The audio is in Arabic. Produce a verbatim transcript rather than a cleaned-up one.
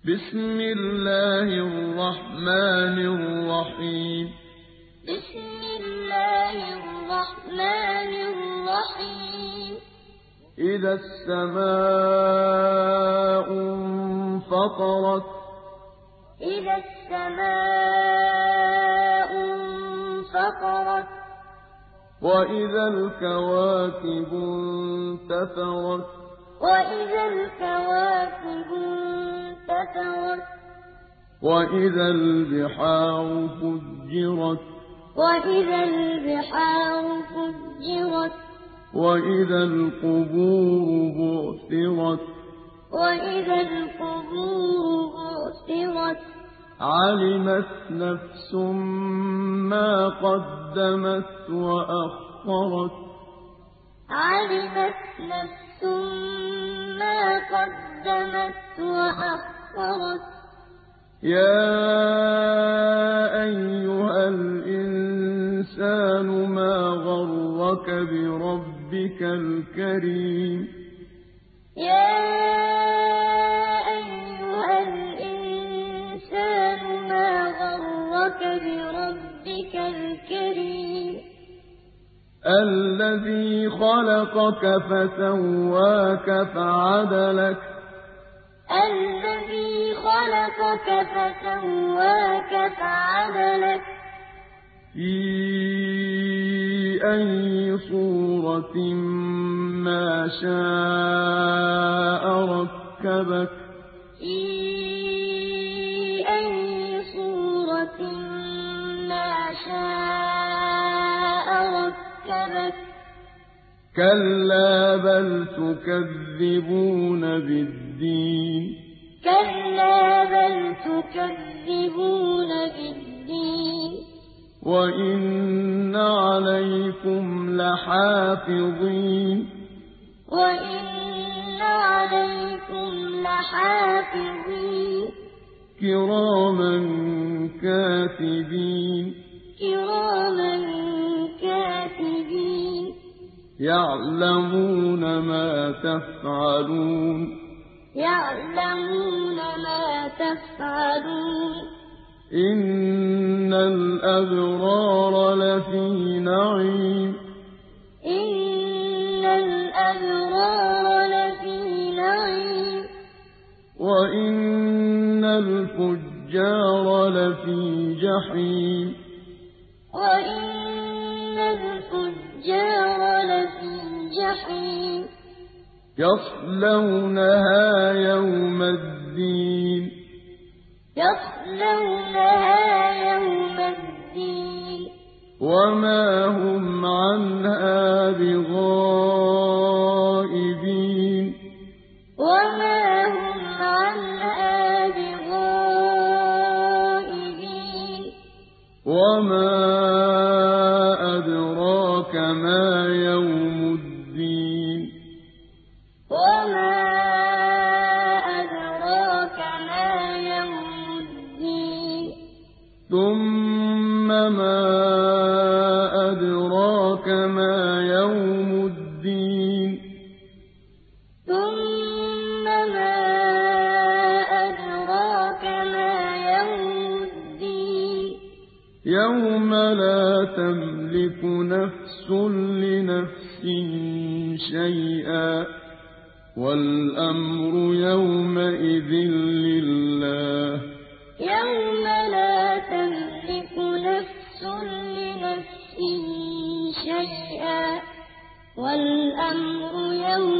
بسم الله الرحمن الرحيم بسم الله الرحمن الرحيم إذا السماء انفطرت إذا السماء انفطرت وإذا الكواكب انتثرت وإذا الكواكب انتثرت وإذا البحار فجرت وإذا البحار فجرت وإذا القبور بعثرت وإذا القبور بعثرت علمت نفس ما قدمت وأخرت علمت نفس ما قدمت وأخرت يا أيها الإنسان ما غرك بربك الكريم يا أيها الإنسان ما غرك بربك الكريم الذي خلقك فسواك فعدلك الذي خلقك فسواك فعدلك في أي صورة ما شاء ركبك في أي صورة ما شاء ركبك كلا بل تكذبون بالدين كلا بل تكذبون بالدين وإن عليكم لحافظين وإن عليكم لحافظين كراما كاتبين كراما كاتبين يعلمون ما تفعلون يعلمون ما تفعلون إن الأبرار لفي نعيم إن الأبرار لفي نعيم وإن الفجار لفي جحيم وإن الفجار لفي جحيم يصلونها يوم الدين يصلونها يوم الدين وما هم عنها بغائبين وما هم عنها بغائبين وما أدراك ما يوم الدين وما أدراك ما يوم الدين ثم ما أدراك ما يوم الدين ثم ما أدراك ما يوم الدين يوم لا تملك نفس لنفس شيئا والأمر يومئذ لله يوم لا تملك نفس لنفس شيئا والأمر يومئذ